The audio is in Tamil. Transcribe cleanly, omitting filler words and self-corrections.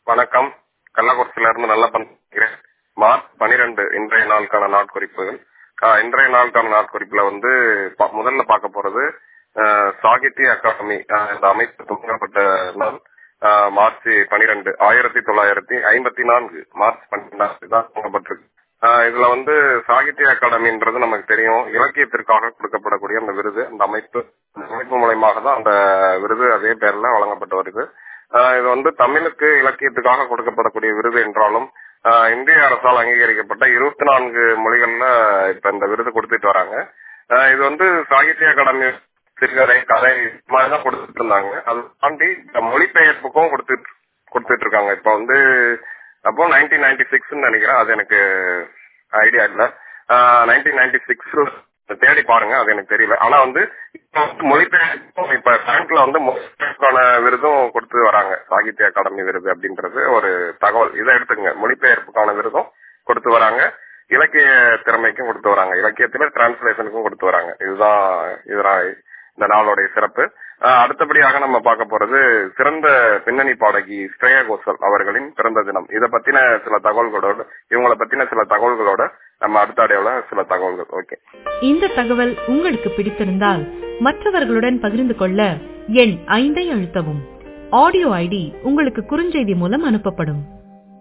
வணக்கம். கள்ளக்குறிச்சியில இருந்து நல்லா பண்ணிக்கிறேன். மார்ச் 12 இன்றைய நாளுக்கான நாட்குறிப்புகள். இன்றைய நாளுக்கான நாட்குறிப்புல முதல்ல பார்க்க போறது சாகித்ய அகாடமி. இந்த அமைப்பு துவங்கப்பட்ட நாள் மார்ச் 12 1954 மார்ச் 12 தான் துவங்கப்பட்டிருக்கு. இதுல சாகித்ய அகாடமின்றது நமக்கு தெரியும், இலக்கியத்திற்காக கொடுக்கப்படக்கூடிய அந்த விருது. அந்த அமைப்பு மூலமாக தான் அந்த விருது அதே பேர்ல வழங்கப்பட்டு வருது. இது தமிழுக்கு இலக்கியத்துக்காக கொடுக்கப்படக்கூடிய விருது என்றாலும் இந்திய அரசால் அங்கீகரிக்கப்பட்ட 24 மொழிகள்ல இப்ப இந்த விருது கொடுத்துட்டு வராங்க. இது சாகித்ய அகாடமி சிறுகதை, கதை மாதிரிதான் கொடுத்துட்டு இருந்தாங்க. அதை தாண்டி மொழிபெயர்ப்புக்கும் கொடுத்துட்டு இருக்காங்க. இப்ப அப்போ 1996 நினைக்கிறேன், அது எனக்கு ஐடியா இல்ல. 1996 தேடி பாருங்க, அது எனக்கு தெரியல. ஆனா மொழிபெயர்ப்பும் இப்ப பேங்க்ல மொழிபெயர்ப்புக்கான விருதும் கொடுத்து வராங்க. சாகித்ய அகாடமி விருது அப்படின்றது ஒரு தகவல், இதை எடுத்துங்க. மொழிபெயர்ப்புக்கான விருதும் கொடுத்து வராங்க, இலக்கிய திறமைக்கும் கொடுத்து வராங்க, இலக்கியத்துல டிரான்ஸ்லேஷனுக்கும் கொடுத்து வராங்க. இதுதான் இந்த நாளுடைய சிறப்பு. அடுத்தபடியாக நம்ம பார்க்க போறது சிறந்த பின்னணி பாடகி ஸ்ரேயா கோஷல் அவர்களின் பிறந்த தினம். இதை பத்தின சில தகவல்களோட, இவங்களை பத்தின சில தகவல்களோட நம்ம அடுத்த அடையாள சில தகவல்கள். ஓகே, இந்த தகவல் உங்களுக்கு பிடித்திருந்தால் மற்றவர்களுடன் பகிர்ந்து கொள்ள எண் 5 அழுத்தவும். ஆடியோ ஐடி உங்களுக்கு குறுஞ்செய்தி மூலம் அனுப்பப்படும்.